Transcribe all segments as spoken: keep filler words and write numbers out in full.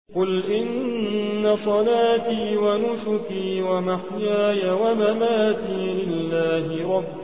قل إن صلاتي ونسكي ومحياي ومماتي لله رب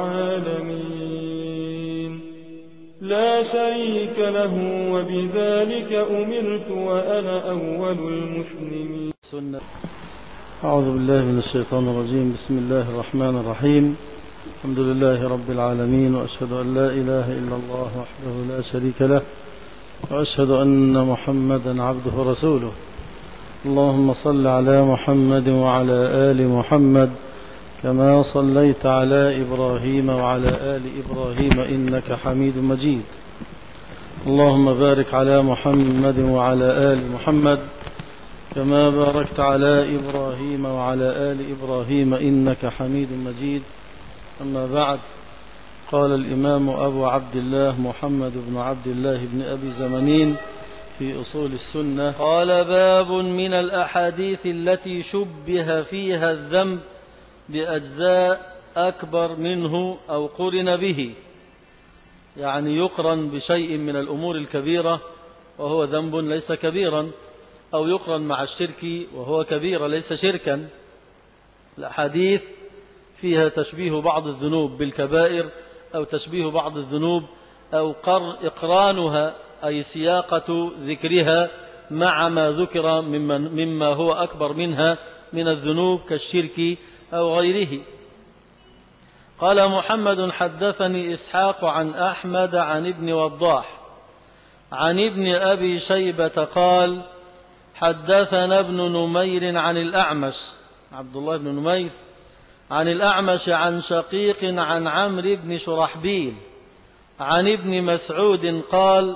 العالمين لا شريك له وبذلك أمرت وأنا أول المسلمين. أعوذ بالله من الشيطان الرجيم. بسم الله الرحمن الرحيم. الحمد لله رب العالمين، وأشهد أن لا إله إلا الله وحده لا شريك له، وأشهد أن محمدا عبده ورسوله. اللهم صل على محمد وعلى آل محمد كما صليت على إبراهيم وعلى آل إبراهيم إنك حميد مجيد. اللهم بارك على محمد وعلى آل محمد كما باركت على إبراهيم وعلى آل إبراهيم إنك حميد مجيد. أما بعد، قال الإمام أبو عبد الله محمد بن عبد الله بن أبي زمنين في أصول السنة، قال: باب من الأحاديث التي شبه فيها الذنب بأجزاء أكبر منه أو قرن به، يعني يقرن بشيء من الأمور الكبيرة وهو ذنب ليس كبيرا، أو يقرن مع الشرك وهو كبير ليس شركا. الأحاديث فيها تشبيه بعض الذنوب بالكبائر، أو تشبيه بعض الذنوب، أو إقرانها أي سياقة ذكرها مع ما ذكر مما هو أكبر منها من الذنوب كالشرك أو غيره. قال محمد: حدثني إسحاق عن أحمد عن ابن وضاح عن ابن أبي شيبة قال: حدثنا ابن نمير عن الأعمش عبد الله بن نمير عن الأعمش عن شقيق عن عمرو بن شرحبيل عن ابن مسعود قال: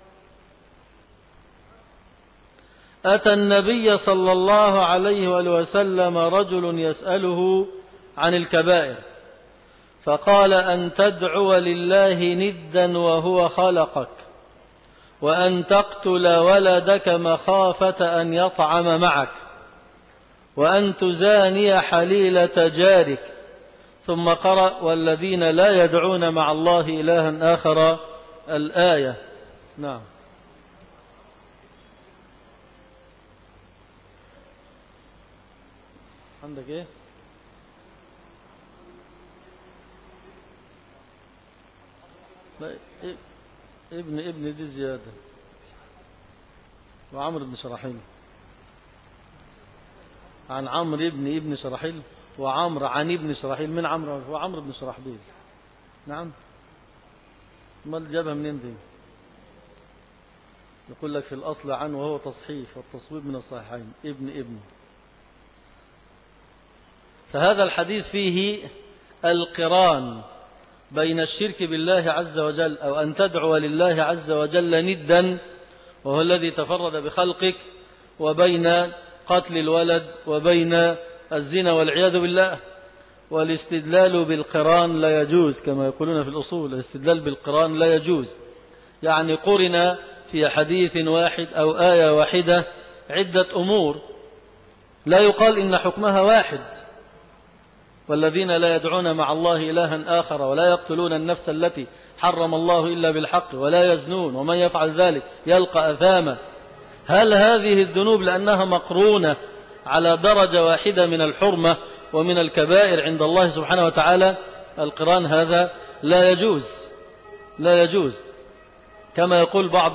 أتى النبي صلى الله عليه وآله وسلم رجل يسأله عن الكبائر، فقال: أن تدعو لله ندا وهو خلقك، وأن تقتل ولدك مخافة أن يطعم معك، وأن تزاني حليلة جارك. ثم قرأ: والذين لا يدعون مع الله إلها آخر، الآية. نعم. عندك إيه؟ لا، ابن ابن دي زيادة، وعمرو بن شرحيل عن عمرو ابن ابن شرحيل، وعمرو عن ابن شرحيل. من عمرو؟ هو عمرو بن شرحبيل. نعم. ما جابها منين دي؟ يقول لك في الأصل عن، وهو تصحيف، والتصويب من الصحيحين، ابن ابن. فهذا الحديث فيه القران بين الشرك بالله عز وجل، أو أن تدعو لله عز وجل ندا وهو الذي تفرد بخلقك، وبين قتل الولد، وبين الزنا والعياذ بالله. والاستدلال بالقران لا يجوز، كما يقولون في الأصول، الاستدلال بالقران لا يجوز، يعني قرن في حديث واحد أو آية واحدة عدة أمور، لا يقال إن حكمها واحد. والذين لا يدعون مع الله إلها آخر، ولا يقتلون النفس التي حرم الله إلا بالحق، ولا يزنون، ومن يفعل ذلك يلقى أثاما. هل هذه الذنوب لأنها مقرونة على درجة واحدة من الحرمة ومن الكبائر عند الله سبحانه وتعالى؟ القران هذا لا يجوز، لا يجوز. كما يقول بعض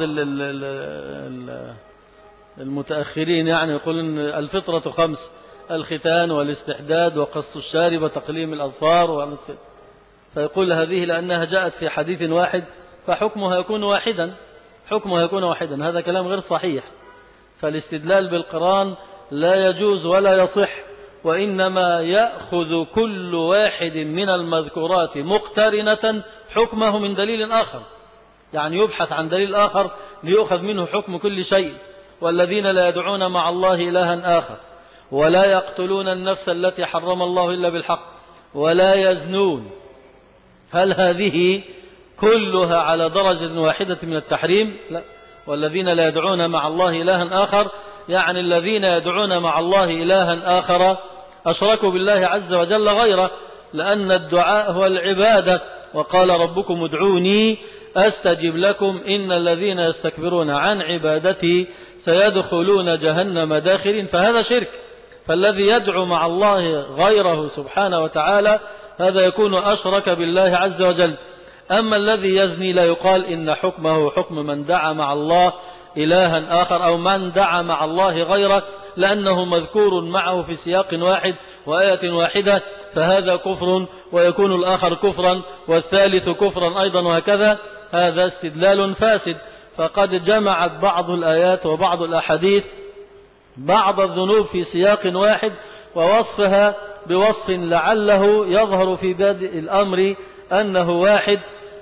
المتأخرين، يعني يقول إن الفطرة خمس: الختان والاستحداد وقص الشارب وتقليم الأظفار. فيقول هذه لأنها جاءت في حديث واحد فحكمها يكون واحدا، حكمها يكون واحدا. هذا كلام غير صحيح. فالاستدلال بالقران لا يجوز ولا يصح، وإنما يأخذ كل واحد من المذكورات مقترنة حكمه من دليل آخر، يعني يبحث عن دليل آخر ليؤخذ منه حكم كل شيء. والذين لا يدعون مع الله إلها آخر، ولا يقتلون النفس التي حرم الله إلا بالحق، ولا يزنون. هل هذه كلها على درجة واحدة من التحريم؟ لا. والذين لا يدعون مع الله إلها آخر، يعني الذين يدعون مع الله إلها آخر أشركوا بالله عز وجل غيره، لأن الدعاء هو العبادة. وقال: ربكم ادعوني أستجب لكم إن الذين يستكبرون عن عبادتي سيدخلون جهنم داخرين، فهذا شرك. فالذي يدعو مع الله غيره سبحانه وتعالى هذا يكون أشرك بالله عز وجل. أما الذي يزني لا يقال إن حكمه حكم من دعا مع الله إلها آخر أو من دعا مع الله غيره، لأنه مذكور معه في سياق واحد وآية واحدة، فهذا كفر ويكون الآخر كفرا والثالث كفرا أيضا، وهكذا. هذا استدلال فاسد. فقد جمعت بعض الآيات وبعض الأحاديث بعض الذنوب في سياق واحد ووصفها بوصف لعله يظهر في بادئ الأمر أنه واحد.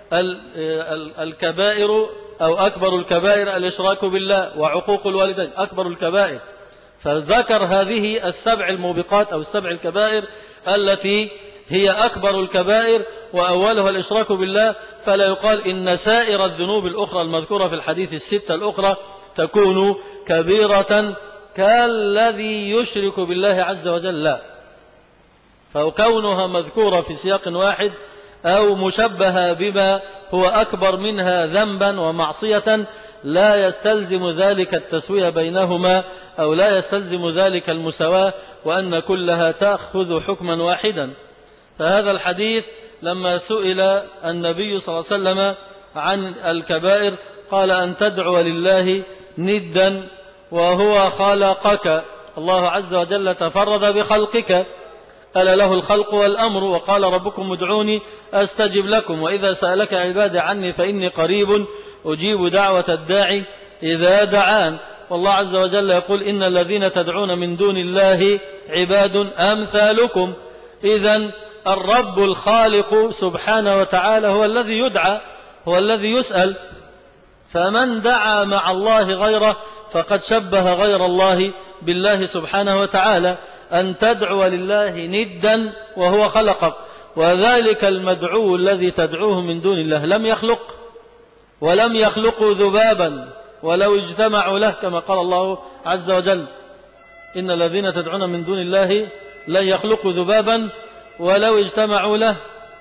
الكبائر أو أكبر الكبائر الإشراك بالله وعقوق الوالدين أكبر الكبائر، فذكر هذه السبع الموبقات أو السبع الكبائر التي هي أكبر الكبائر وأولها الإشراك بالله، فلا يقال إن سائر الذنوب الأخرى المذكورة في الحديث الستة الأخرى تكون كبيرة كالذي يشرك بالله عز وجل، لا. فكونها مذكورة في سياق واحد أو مشبهة بما هو أكبر منها ذنبا ومعصية لا يستلزم ذلك التسوية بينهما أو لا يستلزم ذلك المساواة، وأن كلها تأخذ حكما واحدا. فهذا الحديث لما سئل النبي صلى الله عليه وسلم عن الكبائر قال أن تدعو لله ندا وهو خلقك. الله عز وجل تفرد بخلقك، ألا له الخلق والأمر، وقال ربكم ادعوني أستجب لكم، وإذا سألك عبادي عني فإني قريب أجيب دعوة الداعي إذا دعان. والله عز وجل يقول إن الذين تدعون من دون الله عباد أمثالكم. إذن الرب الخالق سبحانه وتعالى هو الذي يدعى، هو الذي يسأل. فمن دعا مع الله غيره فقد شبه غير الله بالله سبحانه وتعالى. أن تدعو لله ندا وهو خلقك، وذلك المدعو الذي تدعوه من دون الله لم يخلق ولم يخلقوا ذبابا ولو اجتمعوا له، كما قال الله عز وجل إن الذين تدعون من دون الله لن يخلقوا ذبابا ولو اجتمعوا له.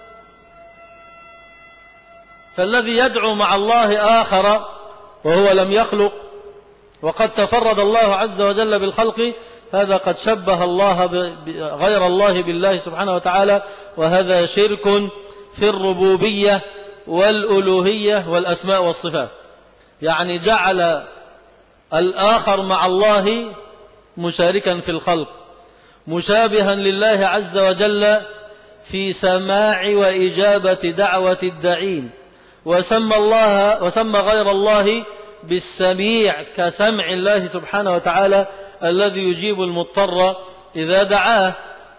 فالذي يدعو مع الله آخر وهو لم يخلق وقد تفرد الله عز وجل بالخلق، هذا قد شبه الله غير الله بالله سبحانه وتعالى، وهذا شرك في الربوبية والألوهية والأسماء والصفات. يعني جعل الآخر مع الله مشاركا في الخلق، مشابها لله عز وجل في سماع وإجابة دعوة الداعين، وسمى الله وسمى غير الله بالسميع كسمع الله سبحانه وتعالى الذي يجيب المضطر إذا دعاه.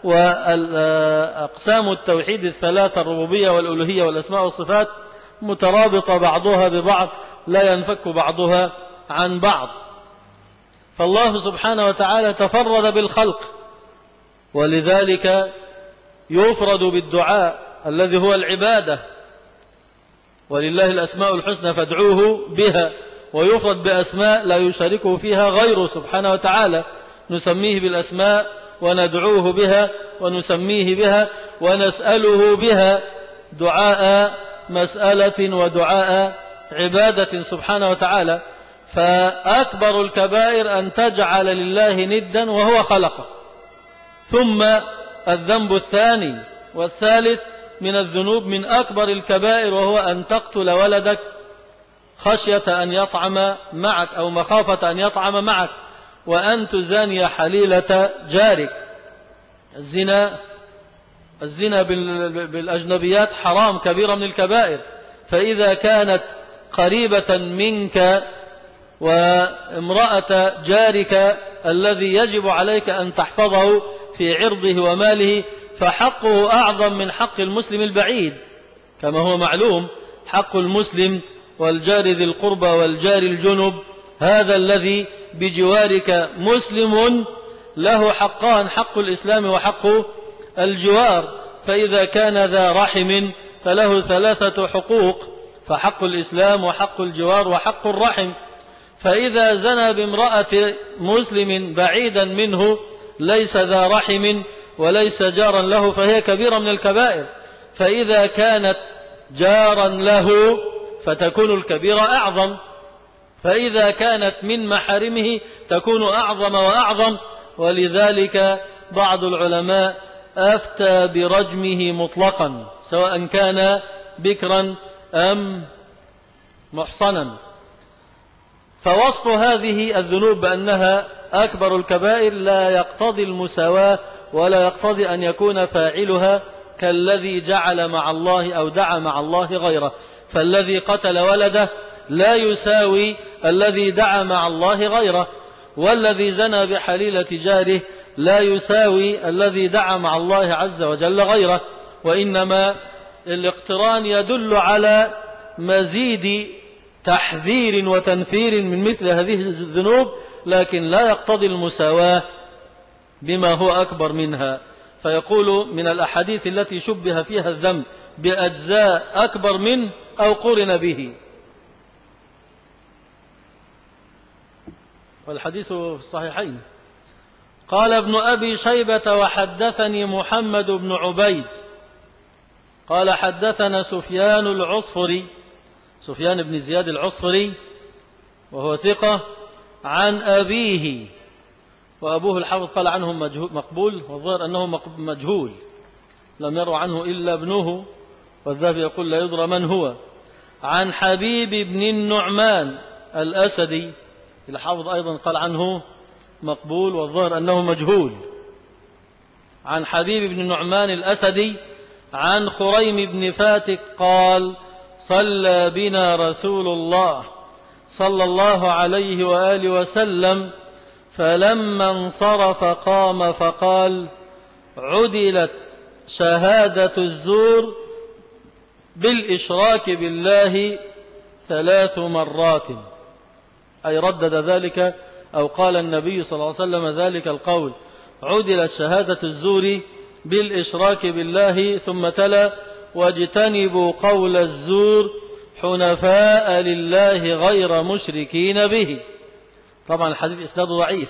وأقسام التوحيد الثلاثة الربوبية والألوهية والأسماء والصفات مترابطة بعضها ببعض، لا ينفك بعضها عن بعض. فالله سبحانه وتعالى تفرد بالخلق، ولذلك يفرد بالدعاء الذي هو العبادة، ولله الأسماء الحسنى فادعوه بها، ويفرد بأسماء لا يشاركه فيها غيره سبحانه وتعالى، نسميه بالأسماء وندعوه بها ونسميه بها ونسأله بها دعاء مسألة ودعاء عبادة سبحانه وتعالى. فأكبر الكبائر أن تجعل لله ندا وهو خلقه. ثم الذنب الثاني والثالث من الذنوب من أكبر الكبائر وهو أن تقتل ولدك خشية أن يطعم معك أو مخافة أن يطعم معك، وأن تزاني حليلة جارك. الزنا الزنا بالأجنبيات حرام، كبيرة من الكبائر. فإذا كانت قريبة منك وامرأة جارك الذي يجب عليك أن تحفظه في عرضه وماله، فحقه أعظم من حق المسلم البعيد، كما هو معلوم. حق المسلم والجار ذي القربى والجار الجنب، هذا الذي بجوارك مسلم له حقان، حق الإسلام وحق الجوار. فإذا كان ذا رحم فله ثلاثة حقوق، فحق الإسلام وحق الجوار وحق الرحم. فإذا زنى بامرأة مسلم بعيدا منه ليس ذا رحم وليس جارا له فهي كبيرة من الكبائر. فإذا كانت جارا له فتكون الكبيرة أعظم. فإذا كانت من محارمه تكون أعظم وأعظم. ولذلك بعض العلماء أفتى برجمه مطلقا سواء كان بكرا أم محصنا. فوصف هذه الذنوب بأنها أكبر الكبائر لا يقتضي المساواة ولا يقتضي أن يكون فاعلها كالذي جعل مع الله أو دعا مع الله غيره. فالذي قتل ولده لا يساوي الذي دعا مع الله غيره، والذي زنى بحليلة جاره لا يساوي الذي دعا مع الله عز وجل غيره. وإنما الاقتران يدل على مزيد تحذير وتنفير من مثل هذه الذنوب، لكن لا يقتضي المساواة بما هو أكبر منها. فيقول من الأحاديث التي شبه فيها الذنب بأجزاء أكبر منه أو قرن به. والحديث في الصحيحين. قال ابن أبي شيبة وحدثني محمد بن عبيد قال حدثنا سفيان العصفري، سفيان بن زياد العصفري وهو ثقة، عن أبيه، وأبوه الحافظ قال عنه مقبول، والظاهر أنه مجهول لم يروا عنه إلا ابنه، والذهبي يقول لا يدرى من هو. عن حبيب بن النعمان الأسدي، الحافظ أيضا قال عنه مقبول، والظاهر أنه مجهول. عن حبيب بن النعمان الأسدي عن خريم بن فاتك قال صلى بنا رسول الله صلى الله عليه وآله وسلم، فلما انصرف قام فقال عدلت شهادة الزور بالإشراك بالله ثلاث مرات، أي ردد ذلك أو قال النبي صلى الله عليه وسلم ذلك القول، عدلت شهادة الزور بالإشراك بالله، ثم تلا واجتنبوا قول الزور حنفاء لله غير مشركين به. طبعا الحديث إسناده ضعيف،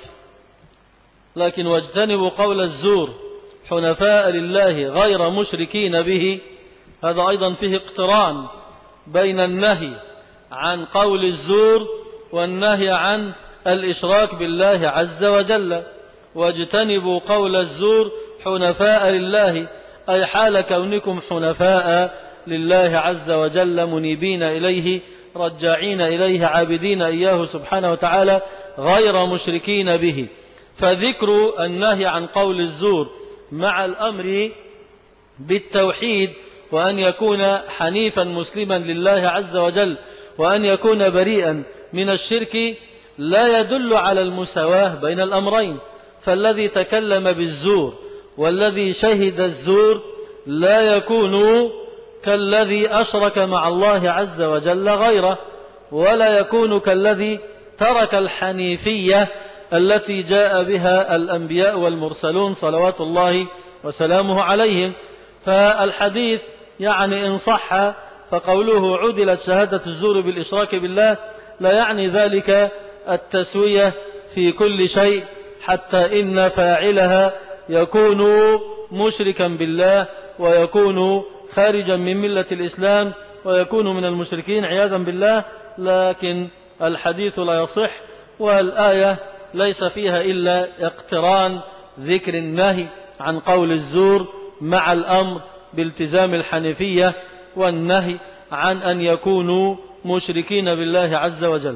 لكن واجتنبوا قول الزور حنفاء لله غير مشركين به، هذا أيضا فيه اقتران بين النهي عن قول الزور والنهي عن الإشراك بالله عز وجل. واجتنبوا قول الزور حنفاء لله، أي حال كونكم حنفاء لله عز وجل منيبين إليه رجاعين إليه عابدين إياه سبحانه وتعالى غير مشركين به. فذكر النهي عن قول الزور مع الأمر بالتوحيد وأن يكون حنيفا مسلما لله عز وجل وأن يكون بريئا من الشرك لا يدل على المساواة بين الأمرين. فالذي تكلم بالزور والذي شهد الزور لا يكون كالذي أشرك مع الله عز وجل غيره، ولا يكون كالذي ترك الحنيفية التي جاء بها الأنبياء والمرسلون صلوات الله وسلامه عليهم. فالحديث يعني إن صح فقوله عدلت شهادة الزور بالإشراك بالله لا يعني ذلك التسوية في كل شيء، حتى إن فاعلها يكون مشركا بالله ويكون خارجا من ملة الإسلام ويكون من المشركين عياذا بالله. لكن الحديث لا يصح، والآية ليس فيها إلا اقتران ذكر النهي عن قول الزور مع الأمر بالتزام الحنيفية والنهي عن أن يكونوا مشركين بالله عز وجل.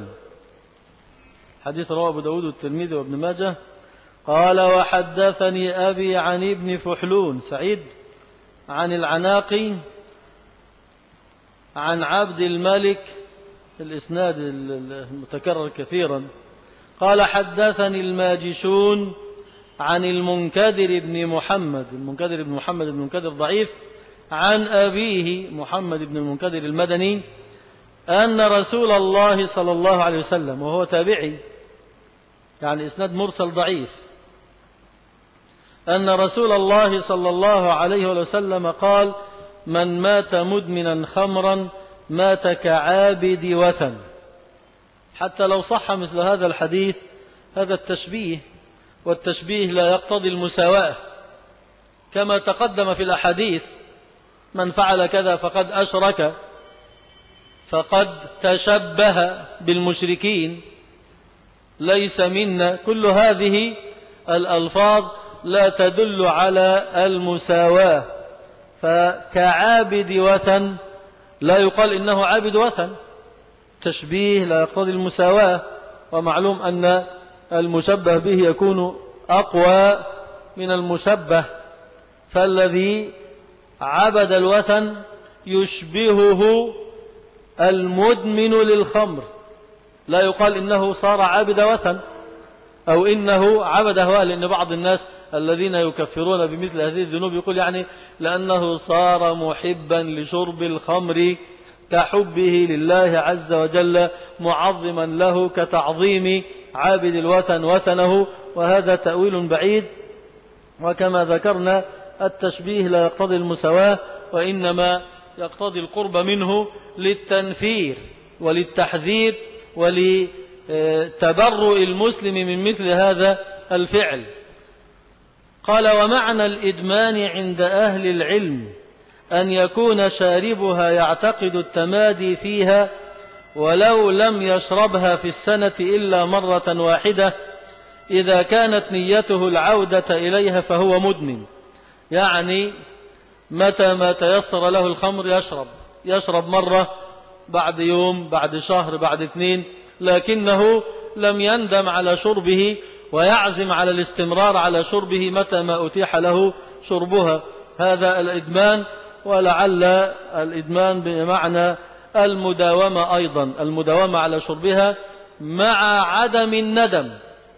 حديث رواه أبو داود والترمذي وابن ماجه. قال وحدثني أبي عن ابن فحلون سعيد عن العناقي عن عبد الملك، الإسناد المتكرر كثيرا. قال حدثني الماجشون عن المنكدر بن محمد، المنكدر بن محمد بن منكدر ضعيف، عن أبيه محمد بن المنكدر المدني أن رسول الله صلى الله عليه وسلم، وهو تابعي يعني إسناد مرسل ضعيف، أن رسول الله صلى الله عليه وسلم قال من مات مدمنا خمرا مات كعابد وثن. حتى لو صح مثل هذا الحديث هذا التشبيه، والتشبيه لا يقتضي المساواة كما تقدم في الأحاديث، من فعل كذا فقد أشرك، فقد تشبه بالمشركين، ليس منا. كل هذه الألفاظ لا تدل على المساواة. فكعابد وثن لا يقال إنه عابد وثن، تشبيه لا يقتضي المساواة، ومعلوم أن المشبه به يكون أقوى من المشبه. فالذي عبد الوثن يشبهه المدمن للخمر، لا يقال إنه صار عابد وثن أو إنه عبد هواه، لأن بعض الناس الذين يكفرون بمثل هذه الذنوب يقول يعني لأنه صار محبا لشرب الخمر كحبه لله عز وجل، معظما له كتعظيم عابد الوثن وثنه، وهذا تأويل بعيد. وكما ذكرنا التشبيه لا يقتضي المساواة، وإنما يقتضي القرب منه للتنفير وللتحذير ولتبرؤ المسلم من مثل هذا الفعل. قال: ومعنى الإدمان عند أهل العلم أن يكون شاربها يعتقد التمادي فيها ولو لم يشربها في السنة إلا مرة واحدة، إذا كانت نيته العودة إليها فهو مدمن. يعني متى ما تيسر له الخمر يشرب يشرب مرة، بعد يوم، بعد شهر، بعد اثنين، لكنه لم يندم على شربه ويعزم على الاستمرار على شربه متى ما أتيح له شربها. هذا الإدمان. ولعل الإدمان بمعنى المداومة أيضا، المداومة على شربها مع عدم الندم.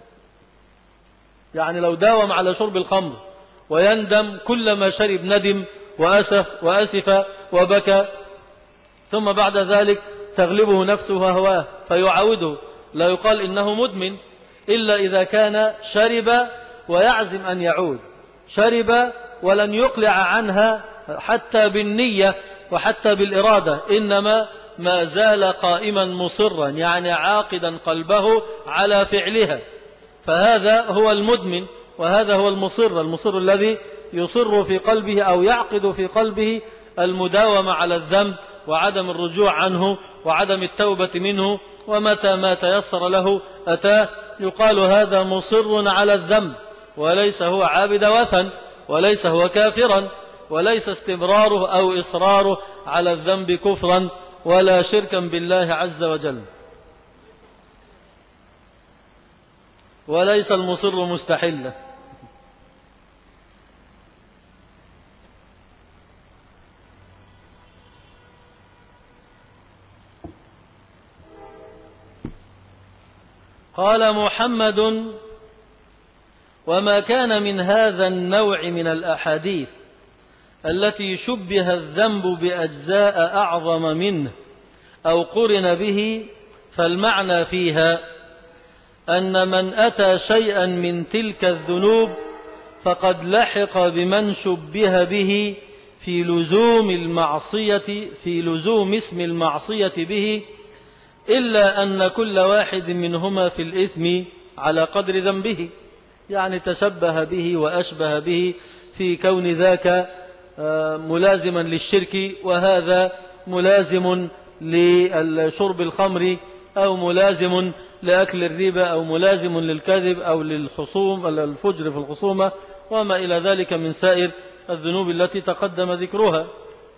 يعني لو داوم على شرب الخمر ويندم كلما شرب ندم وأسف وأسف وبكى، ثم بعد ذلك تغلبه نفسه وهواه فيعاوده، لا يقال إنه مدمن إلا إذا كان شرب ويعزم أن يعود، شرب ولن يقلع عنها حتى بالنية وحتى بالإرادة، إنما ما زال قائما مصرا، يعني عاقدا قلبه على فعلها، فهذا هو المدمن، وهذا هو المصر، المصر الذي يصر في قلبه أو يعقد في قلبه المداومة على الذنب وعدم الرجوع عنه وعدم التوبة منه، ومتى ما تيسر له أتاه. يقال هذا مصر على الذنب، وليس هو عابد وثن، وليس هو كافرا، وليس استمراره أو إصراره على الذنب كفرا ولا شركا بالله عز وجل، وليس المصر مستحلا. قال محمد: وما كان من هذا النوع من الأحاديث التي شبه الذنب بأجزاء أعظم منه أو قرن به، فالمعنى فيها أن من أتى شيئا من تلك الذنوب فقد لحق بمن شبه به في لزوم المعصية في لزوم اسم المعصية به، إلا أن كل واحد منهما في الإثم على قدر ذنبه. يعني تشبه به وأشبه به في كون ذاك ملازما للشرك، وهذا ملازم لشرب الخمر، أو ملازم لأكل الربا، أو ملازم للكذب، أو للخصوم الفجر في الخصومة، وما إلى ذلك من سائر الذنوب التي تقدم ذكرها.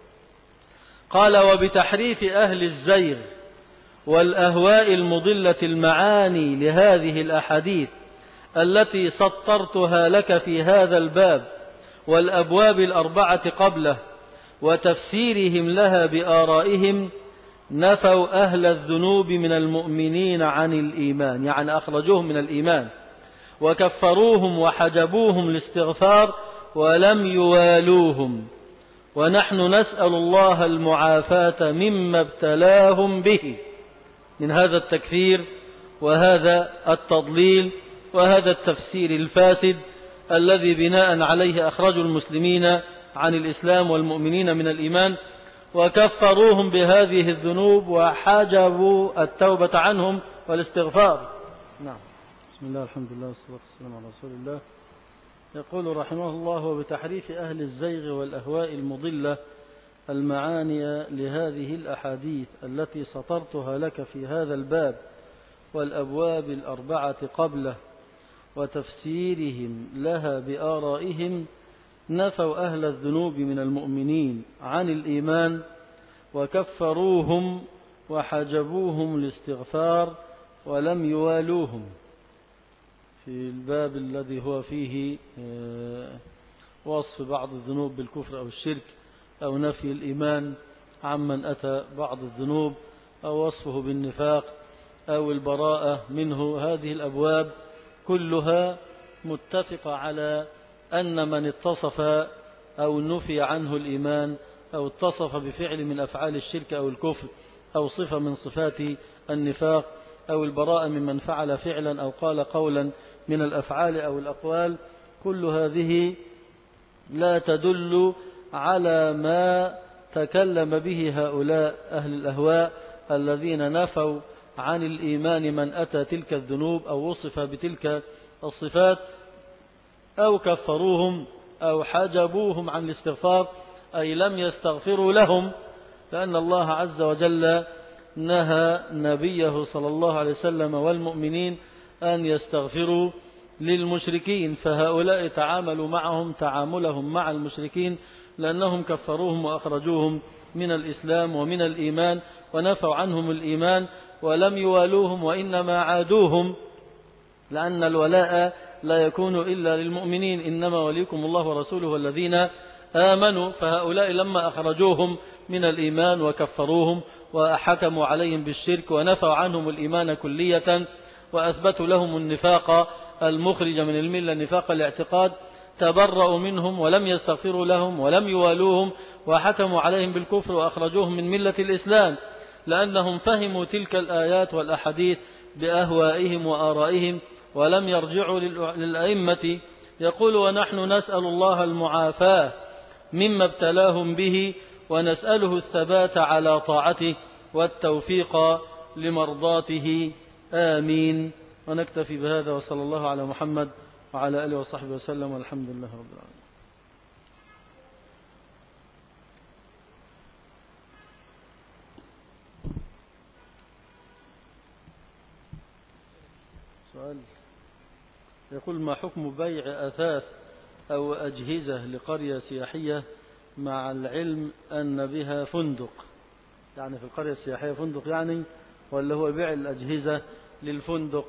قال: وبتحريف أهل الزيغ والأهواء المضلة المعاني لهذه الأحاديث التي سطرتها لك في هذا الباب والأبواب الأربعة قبله، وتفسيرهم لها بآرائهم، نفوا أهل الذنوب من المؤمنين عن الإيمان، يعني أخرجوهم من الإيمان، وكفروهم وحجبوهم الاستغفار ولم يوالوهم. ونحن نسأل الله المعافاة مما ابتلاهم به من هذا التكفير وهذا التضليل وهذا التفسير الفاسد الذي بناء عليه أخرجوا المسلمين عن الإسلام والمؤمنين من الإيمان، وكفروهم بهذه الذنوب وحجبوا التوبة عنهم والاستغفار. نعم. بسم الله، الحمد لله، والصلاة والسلام على رسول الله. يقول رحمه الله: وبتحريف أهل الزيغ والأهواء المضلة المعاني لهذه الأحاديث التي سطرتها لك في هذا الباب والأبواب الأربعة قبله وتفسيرهم لها بآرائهم، نفوا أهل الذنوب من المؤمنين عن الإيمان وكفروهم وحجبوهم الاستغفار ولم يوالوهم. في الباب الذي هو فيه وصف بعض الذنوب بالكفر أو الشرك أو نفي الإيمان عمن أتى بعض الذنوب أو وصفه بالنفاق أو البراءة منه، هذه الأبواب كلها متفقة على أن من اتصف أو نفي عنه الإيمان أو اتصف بفعل من أفعال الشرك أو الكفر أو صفة من صفات النفاق أو البراءة ممن فعل فعلا أو قال قولا من الأفعال أو الأقوال، كل هذه لا تدل على ما تكلم به هؤلاء أهل الأهواء الذين نفوا عن الإيمان من أتى تلك الذنوب أو وصف بتلك الصفات أو كفروهم أو حجبوهم عن الاستغفار، أي لم يستغفروا لهم، لأن الله عز وجل نهى نبيه صلى الله عليه وسلم والمؤمنين أن يستغفروا للمشركين، فهؤلاء تعاملوا معهم تعاملهم مع المشركين لأنهم كفروهم وأخرجوهم من الإسلام ومن الإيمان ونفوا عنهم الإيمان ولم يوالوهم وإنما عادوهم، لأن الولاء لا يكون إلا للمؤمنين، إنما وليكم الله ورسوله والذين آمنوا. فهؤلاء لما أخرجوهم من الإيمان وكفروهم وحكموا عليهم بالشرك ونفوا عنهم الإيمان كلية وأثبتوا لهم النفاق المخرج من الملة نفاق الاعتقاد، تبرأوا منهم ولم يستغفروا لهم ولم يوالوهم وحكموا عليهم بالكفر وأخرجوهم من ملة الإسلام، لأنهم فهموا تلك الآيات والأحاديث بأهوائهم وآرائهم ولم يرجعوا للأئمة. يقول: ونحن نسأل الله المعافاة مما ابتلاهم به ونسأله الثبات على طاعته والتوفيق لمرضاته، آمين. ونكتفي بهذا، وصلى الله على محمد وعلى آله وصحبه وسلم، والحمد لله رب العالمين. سؤال يقول: ما حكم بيع أثاث أو أجهزة لقرية سياحية مع العلم أن بها فندق؟ يعني في القرية السياحية فندق يعني، ولا هو بيع الأجهزة للفندق؟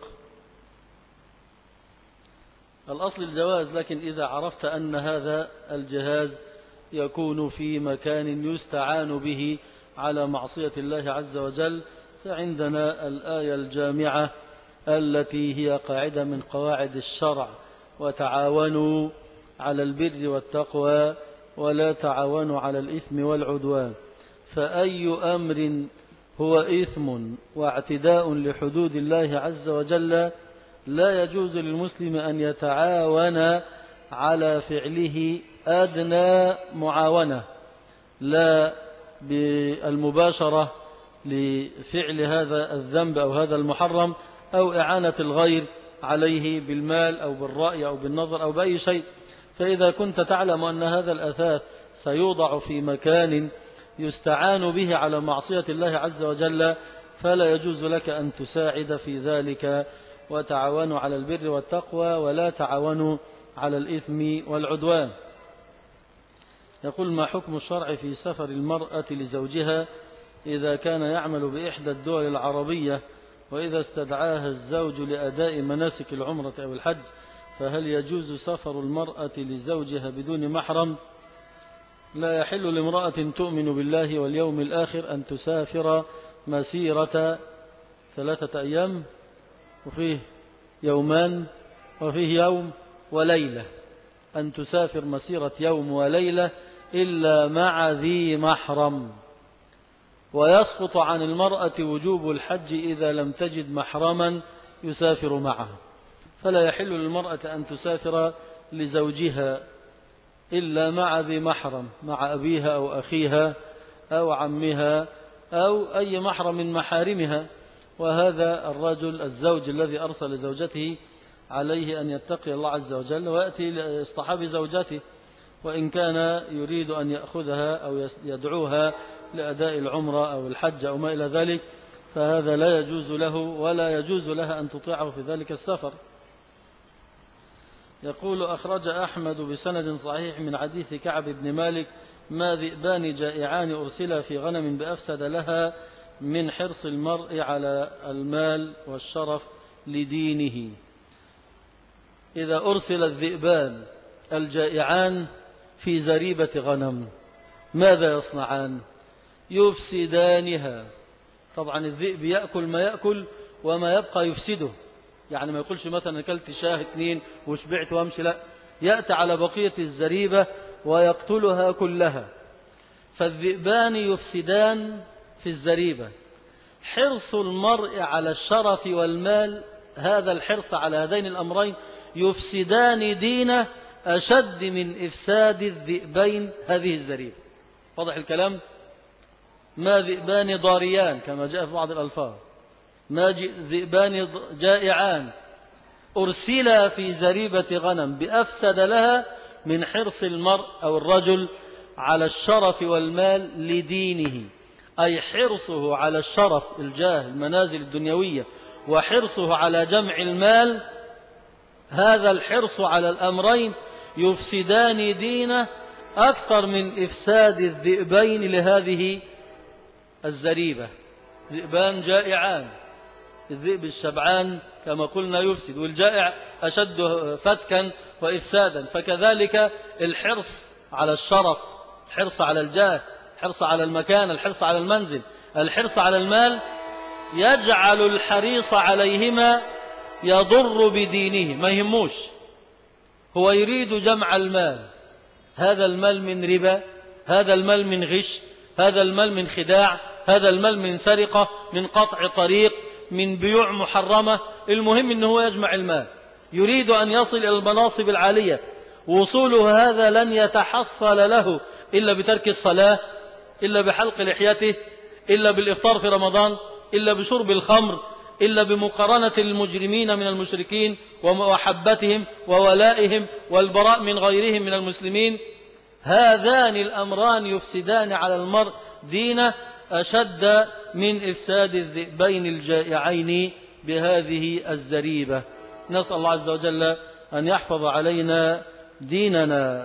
الأصل الجواز، لكن إذا عرفت أن هذا الجهاز يكون في مكان يستعان به على معصية الله عز وجل، فعندنا الآية الجامعة التي هي قاعدة من قواعد الشرع: وتعاونوا على البر والتقوى ولا تعاونوا على الإثم والعدوان. فأي أمر هو إثم واعتداء لحدود الله عز وجل لا يجوز للمسلم أن يتعاون على فعله أدنى معاونة، لا بالمباشرة لفعل هذا الذنب أو هذا المحرم أو إعانة الغير عليه بالمال أو بالرأي أو بالنظر أو بأي شيء. فإذا كنت تعلم أن هذا الأثاث سيوضع في مكان يستعان به على معصية الله عز وجل فلا يجوز لك أن تساعد في ذلك. وتعاونوا على البر والتقوى ولا تعاونوا على الإثم والعدوان. يقول: ما حكم الشرع في سفر المرأة لزوجها إذا كان يعمل بإحدى الدول العربية وإذا استدعاها الزوج لأداء مناسك العمرة أو الحج، فهل يجوز سفر المرأة لزوجها بدون محرم؟ لا يحل لامرأة تؤمن بالله واليوم الآخر أن تسافر مسيرة ثلاثة أيام وفيه يومان وفيه يوم وليلة، أن تسافر مسيرة يوم وليلة إلا مع ذي محرم. ويسقط عن المرأة وجوب الحج إذا لم تجد محرما يسافر معها، فلا يحل للمرأة أن تسافر لزوجها إلا مع ذي محرم، مع أبيها أو أخيها أو عمها أو أي محرم من محارمها. وهذا الرجل الزوج الذي أرسل زوجته عليه أن يتقي الله عز وجل ويأتي لاصطحاب زوجته، وإن كان يريد أن يأخذها أو يدعوها لأداء العمرة أو الحج أو ما إلى ذلك، فهذا لا يجوز له ولا يجوز لها أن تطيعه في ذلك السفر. يقول: أخرج أحمد بسند صحيح من حديث كعب بن مالك: ما ذئبان جائعان أرسلا في غنم بأفسد لها من حرص المرء على المال والشرف لدينه. إذا أرسل الذئبان الجائعان في زريبة غنم ماذا يصنعان؟ يفسدانها. طبعا الذئب يأكل ما يأكل وما يبقى يفسده، يعني ما يقولش مثلا أكلت شاه اثنين وشبعت وامشي، لا، يأتي على بقية الزريبة ويقتلها كلها. فالذئبان يفسدان في الزريبة. حرص المرء على الشرف والمال، هذا الحرص على هذين الأمرين يفسدان دينه أشد من إفساد الذئبين هذه الزريبة. واضح الكلام؟ ما ذئبان ضاريان كما جاء في بعض الألفاظ، ما ذئبان جائعان أرسلا في زريبة غنم بأفسد لها من حرص المرء أو الرجل على الشرف والمال لدينه، أي حرصه على الشرف الجاه المنازل الدنيوية وحرصه على جمع المال. هذا الحرص على الأمرين يفسدان دينه أكثر من إفساد الذئبين لهذه الزريبة. ذئبان جائعان، الذئب الشبعان كما قلنا يفسد، والجائع أشد فتكا وإفسادا. فكذلك الحرص على الشرف، الحرص على الجاه، الحرص على المكان، الحرص على المنزل، الحرص على المال يجعل الحريص عليهما يضر بدينه، ما يهموش، هو يريد جمع المال. هذا المال من ربا، هذا المال من غش، هذا المال من خداع، هذا المال من سرقة، من قطع طريق، من بيوع محرمة. المهم أنه هو يجمع المال، يريد أن يصل إلى المناصب العالية. وصوله هذا لن يتحصل له إلا بترك الصلاة، إلا بحلق لحيته، إلا بالإفطار في رمضان، إلا بشرب الخمر، إلا بمقارنة المجرمين من المشركين ومحبتهم وولائهم والبراء من غيرهم من المسلمين. هذان الأمران يفسدان على المرء دينه أشد من إفساد الذئبين الجائعين بهذه الزريبة. نسأل الله عز وجل أن يحفظ علينا ديننا.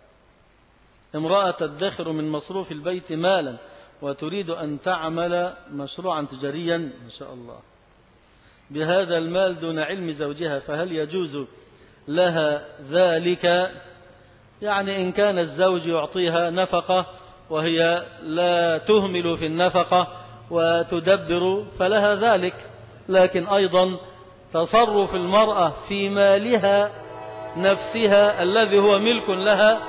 امرأة تدخر من مصروف البيت مالا وتريد أن تعمل مشروعا تجاريا إن شاء الله بهذا المال دون علم زوجها، فهل يجوز لها ذلك؟ يعني إن كان الزوج يعطيها نفقة وهي لا تهمل في النفقة وتدبر فلها ذلك، لكن أيضا تصرف المرأة في مالها نفسها الذي هو ملك لها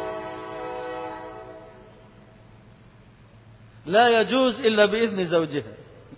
لا يجوز إلا بإذن زوجها.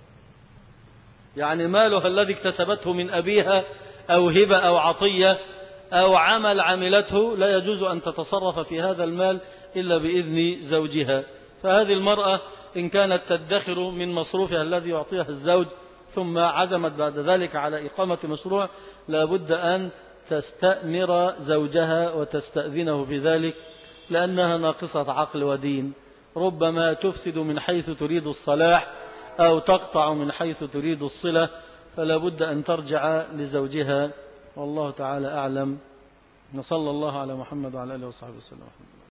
يعني مالها الذي اكتسبته من أبيها أو هبة أو عطية أو عمل عملته لا يجوز أن تتصرف في هذا المال إلا بإذن زوجها. فهذه المرأة إن كانت تدخر من مصروفها الذي يعطيها الزوج ثم عزمت بعد ذلك على إقامة مشروع، لا بد أن تستأمر زوجها وتستأذنه في ذلك، لأنها ناقصة عقل ودين، ربما تفسد من حيث تريد الصلاح أو تقطع من حيث تريد الصلة، فلا بد أن ترجع لزوجها. والله تعالى أعلم. وصلى الله على محمد وعلى آله وصحبه وسلم.